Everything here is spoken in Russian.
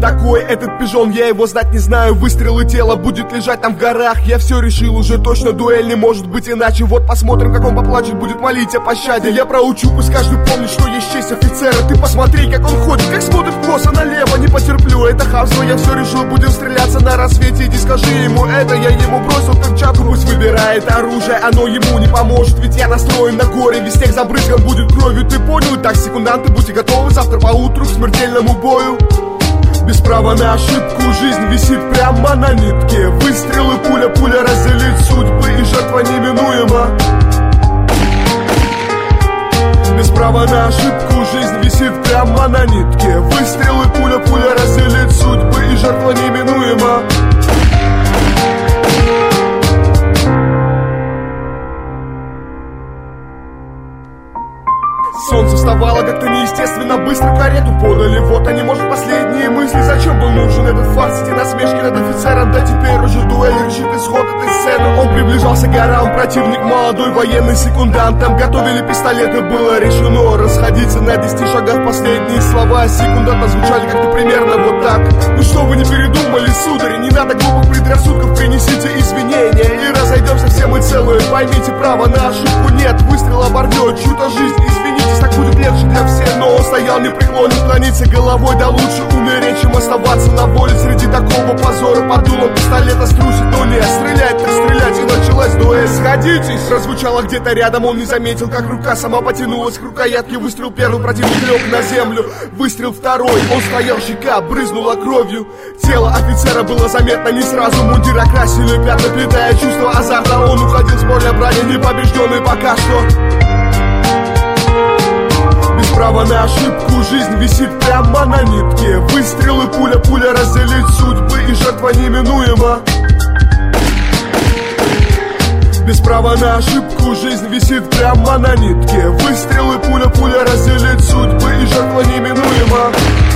такой этот пижон, я его знать не знаю. Выстрелы, тело будет лежать там в горах. Я все решил уже точно, дуэль не может быть иначе. Вот посмотрим, как он поплачет, будет молить о пощаде. Я проучу, пусть каждый помнит, что есть честь офицера. Ты посмотри, как он ходит, как смотрит косо налево. Не потерплю это хамство, я все решил, будем стреляться на рассвете. Иди скажи ему это, я ему бросил перчатку. Пусть выбирает оружие, оно ему не поможет. Ведь я настроен на горе, весь снег забрызган будет кровью. Ты понял? Так, секунданты, будьте готовы завтра поутру к смертельному бою. Без права на ошибку, жизнь висит прямо на нитке. Выстрелы, пуля разделит судьбы, и жертва неминуема. Без права на ошибку, жизнь висит прямо на нитке. Выстрелы, пуля разделит судьбы, и жертва неминуема. Солнце вставало как-то неестественно быстро, карету подали. Вот они, может, последние мысли. Зачем был нужен этот фарс, эти насмешки над офицером? Да теперь уже дуэль решит исход этой сцены. Он приближался к горам, противник молодой военный секундант. Там готовили пистолеты, было решено расходиться на 10 шагах. Последние слова секунданта звучали как-то примерно вот так: ну что вы не передумали, сударь? Не надо глупых предрассудков, принесите извинения и разойдемся все мы целые. Поймите, права на ошибку нет, выстрел оборвет чью-то жизнь, извинитесь, так будет легче для всех. Но он стоял непреклонен, склониться головой, да лучше умереть, чем оставаться на воле среди такого позора. Под дулом пистолета струсить, но не стрелять, так стрелять, и началась дуэль. Сходитесь, прозвучало где-то рядом, он не заметил, как рука сама потянулась к рукоятке. Выстрел первый, противник лег на землю, выстрел второй, он стоял, щека брызнула кровью. Тело офицера было заметно не сразу, мундир окрасили пятна, питая чувство азарта. Он уходил с поля брани, непобежденный пока что. Без права на ошибку, жизнь висит прямо на нитке. Выстрелы, пуля разделит судьбы, и жертва неминуема. Без права на ошибку, жизнь висит прямо на нитке. Выстрелы, пуля разделит судьбы, и жертва неминуема.